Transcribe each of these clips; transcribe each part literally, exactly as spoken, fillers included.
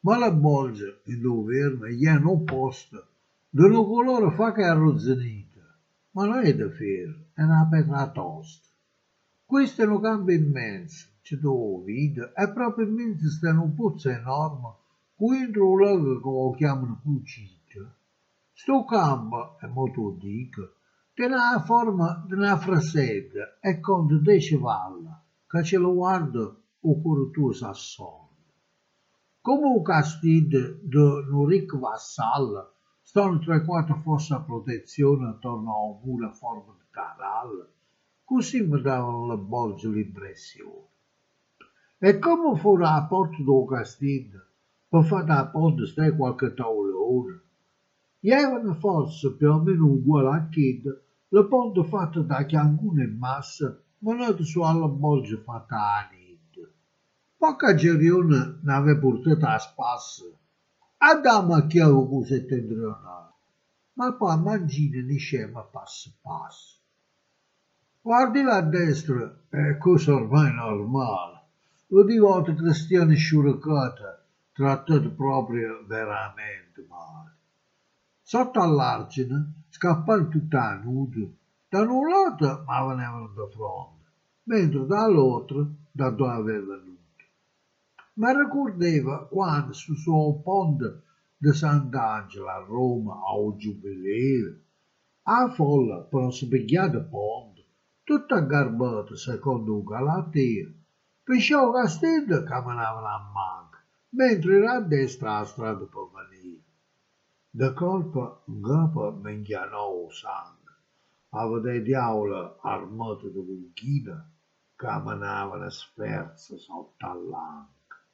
Ma la bolgia in governo gli hanno opposto, di un colore fa che è arrozzenita, ma non è da ferro, è una pietra tosta. Questo è un campo immenso, ci devo vedere, è proprio immenso, sta un pozzo enorme, qui entro un lago che lo chiamano Cucito. Sto campo, è molto dico, ha la forma di una frasetta e conta dieci valli, che ce lo guarda o cuore tuo s'assorbe. Come un castigo di un ricco vassallo, stanno tre o quattro fosse a protezione attorno a un muro a forma di canale, così mi davano le bolge l'impressione. E come fuori a porta del castigo, per fare da ponte stai qualche tavolone, gli avevano forse più o meno uguale a Kid, le ponte fatte da chiangune in massa, ma non su alla bolge fatta a niente. Poca gerione ne aveva portato a spasso, andiamo a chiave con settentrionale, ma poi mangine ne scema passo passo. Guardi là a destra, è cosa ormai normale. Lo divoto cristiano sciuracata, trattato proprio veramente male. Sotto all'argine, scappare tutta a nudo, da un lato ma venivano da fronte, mentre dall'altro da dove aveva venuto. Ma ricordava quando sul suo ponte di Sant'Angelo a Roma al Giubileo, a folla per spiegare il ponte, tutta garbata secondo un galateo, pisciò Castello camminavano a manca, mentre era a destra la strada per venire. Da colpa in capo mi inghianò il sangue, a vedere diavolo armato di punchina, camminavano sferzo sotto all'anca.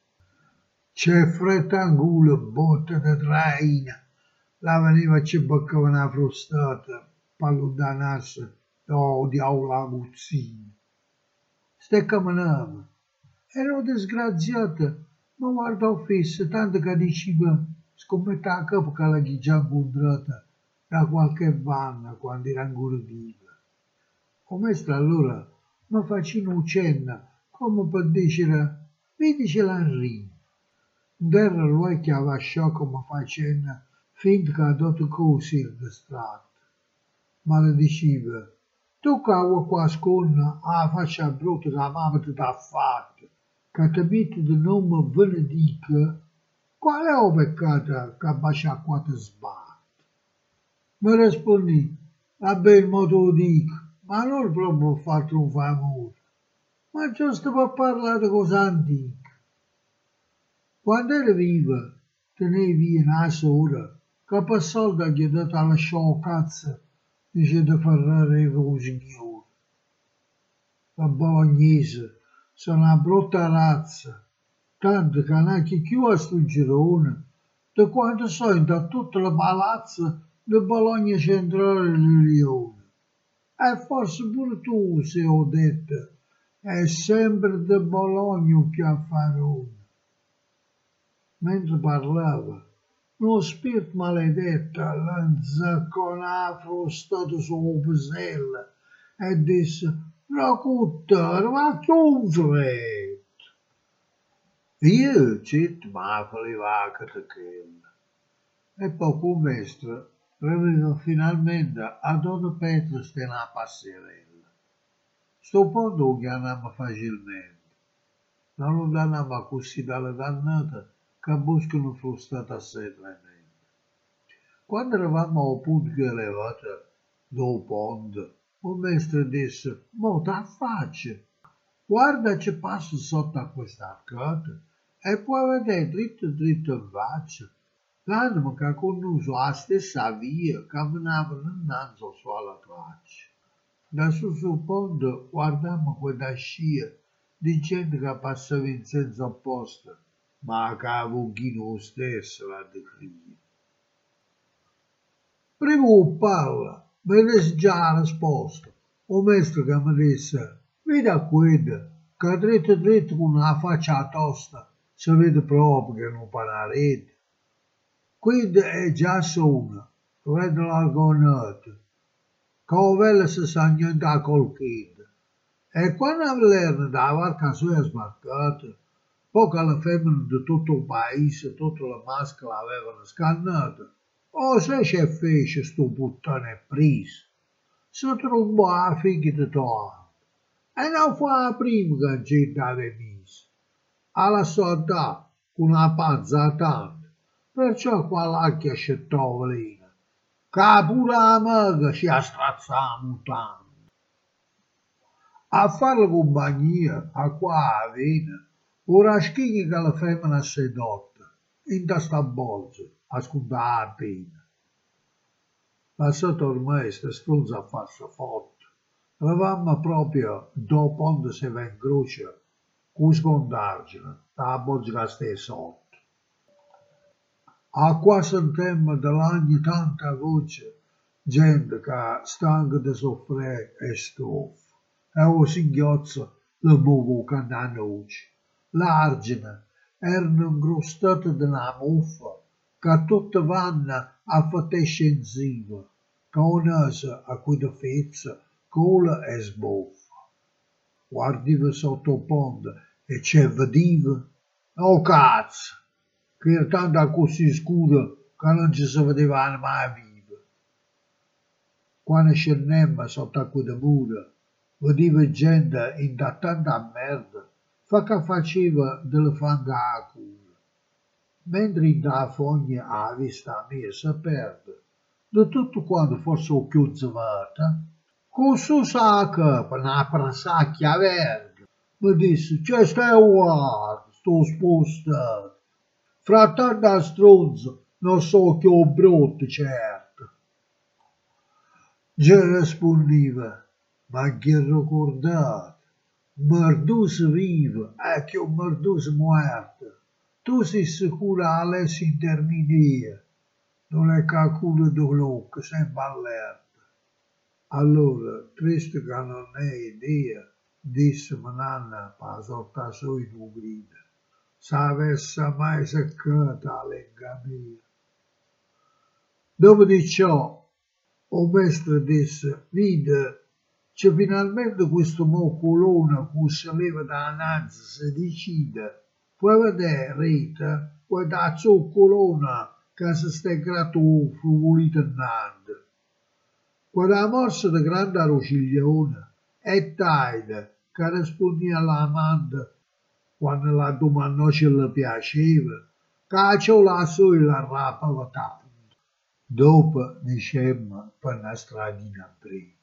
C'è frettangolo, botte di traina, la veniva ci beccava una frustata, per allontanarsi da diavolo aguzzino. Ste camminava, era una disgraziata, ma guardò fisso, tanto che diceva, scommetta a capo che la già incontrata da qualche vanna quando era ancora viva. O maestro allora mi faceva un cenno, come per dire, vedicela in rima. Terra lui che aveva sciocco mi faceva finta che ha dato così il distratto. Ma le diceva, tu che hai qua sconna, la faccia brutta che la mamma ti ha fatto, che ti mette di nome Benedica, qual è il peccato che bacia qua ti sbatte? Mi rispondi, vabbè il modo dico, ma non proprio per farti un favore, ma giusto per parlare di cose antiche. Quando era viva, tenevi una sora, che per soldi gli ha dato alla sciocchezza, dice di Ferrari con il signore. La bolognese sono una brutta razza, tanto che neanche più a sto girone, da quando sono da tutte le palazze di Bologna centrale del Lione. E forse pure tu, se ho detto, è sempre di Bologna che affarone. Mentre parlava, uno spirito maledetto l'anzacconava frustato sul pisello e disse «Racuttare, ma che un freddo!» Io, zitto, ma voleva che te quella. E poco mestre aveva finalmente a Don Petro stena passerella. Sto ponte lo chiamava facilmente. Non lo dannava così dalle dannate che buscano frustata assai tremenda. Quando eravamo al punto più elevato del ponte, il maestro disse, mo t'affaccia, guarda che passa sotto a questa arcata e puoi vedere dritto dritto in faccia. L'anima che ha conosciuto la stessa via camminavano innanzi sulla traccia. Da su sul ponte guardammo quella scia di gente che passava in senso opposto, ma che aveva lo stesso la declina. Prima o parla, vedessi già la risposta. O maestro che mi disse, vedi a quello, che dritto dritto con una faccia tosta, si vede proprio che non fa una rete. Quindi è già sono, vedo l'argonato, che la vela si sa niente a colpire. E quando avverno da varca sua sbarcata, Poi che le femmine di tutto il paese, tutte le masche l'avevano scannata, o se c'è fece sto puttane preso, si trovò a figlia di tua e non fu la prima che gente aveva messo. Alla soldà con una panza tanto, perciò qua l'acchia scettò velina, che pure la mega ci ha strazzato tanto. A fare compagnia a qua a vena, ora schigli che la femmina sedotta, in testa bolsa, a scudare la pena. Lasciate ormai ste stronze a farsi forte, eravamo proprio dopo quando si va in croce, con scondargine, la bolsa che stai sotto. A qua sentemmo dall'anni tanta voce, gente che stanca di soffrire e stoffa. E o singhiozzo le muovo canto a noce. L'argine erano incrostate di una muffa che tutte vanno a fare scensiva, che un'esa a cui da fezza, cola e sboffa. Guardiva sotto il ponte e c'è vediva, oh cazzo, che era tanto così scuro che non ci si vedeva mai viva. Quando scendiamo sotto a quelle mura, vedeva gente in da tanta merda, fa che faceva delle fanga a culo. Mentre in da fogna a vista mia si perde, di tutto quanto fosse o più zvata, con su sa capa, una prasacchia verde, mi disse, c'è stai guarda, sto spostato. Fra tanta stronza, non so che ho brutto, certo. Già rispondeva, ma che ricordato, Mardus vivo e che un Mardus morto. Tu sei sicuro Alessio intermedia, non è calcolo di locco, sempre allerta. Allora, triste che non è idea, disse mia nanna per saltare su in un grido. Se avesse mai seccata l'enga mia. Dopo di ciò, il maestro disse, vide, c'è finalmente questo moculone che si leva da nanza, si decide, puoi vedere, Rita, puoi da zoccolona che si sta grato fruvolito innanzi. Quando la morsa di grande rociglione è taida che rispondeva all'amante quando la domandò se le piaceva, cacciò la sua e la rapava tanto. Dopo ne scemma per una stradina prima.